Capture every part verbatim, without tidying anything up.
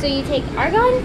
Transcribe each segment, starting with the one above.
So you take argon,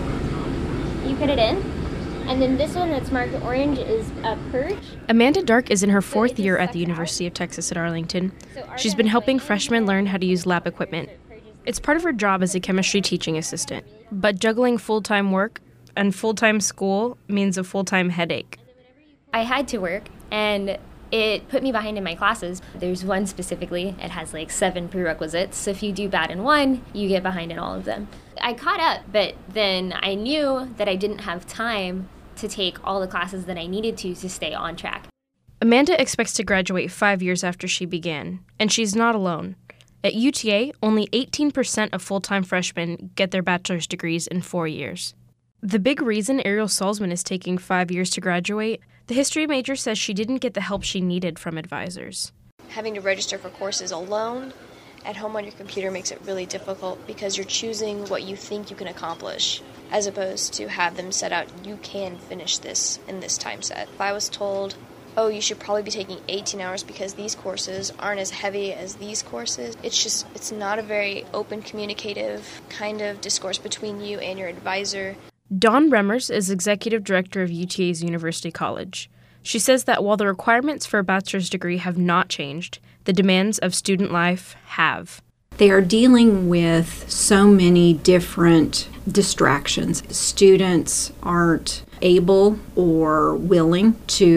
you put it in, and then this one that's marked orange is a purge. Amanda Dark is in her fourth year at the University of Texas at Arlington. She's been helping freshmen learn how to use lab equipment. It's part of her job as a chemistry teaching assistant. But juggling full-time work and full-time school means a full-time headache. I had to work, and it put me behind in my classes. There's one specifically, it has like seven prerequisites, so if you do bad in one, you get behind in all of them. I caught up, but then I knew that I didn't have time to take all the classes that I needed to to stay on track. Amanda expects to graduate five years after she began, and she's not alone. At U T A, only eighteen percent of full-time freshmen get their bachelor's degrees in four years. The big reason Ariel Salzman is taking five years to graduate, the history major says she didn't get the help she needed from advisors. Having to register for courses alone at home on your computer makes it really difficult because you're choosing what you think you can accomplish, as opposed to have them set out, you can finish this in this time set. If I was told, oh, you should probably be taking eighteen hours because these courses aren't as heavy as these courses, it's just, it's not a very open, communicative kind of discourse between you and your advisor. Dawn Remmers is executive director of U T A's University College. She says that while the requirements for a bachelor's degree have not changed, the demands of student life have. They are dealing with so many different distractions. Students aren't able or willing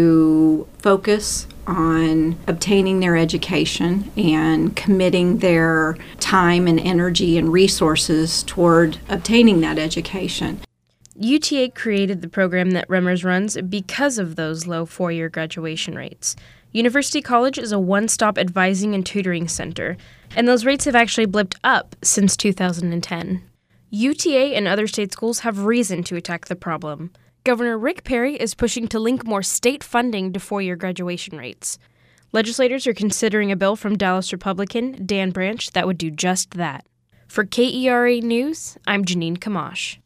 to focus on obtaining their education and committing their time and energy and resources toward obtaining that education. U T A created the program that Remmers runs because of those low four-year graduation rates. University College is a one-stop advising and tutoring center, and those rates have actually blipped up since two thousand ten. U T A and other state schools have reason to attack the problem. Governor Rick Perry is pushing to link more state funding to four-year graduation rates. Legislators are considering a bill from Dallas Republican Dan Branch that would do just that. For K E R A News, I'm Janine Kamash.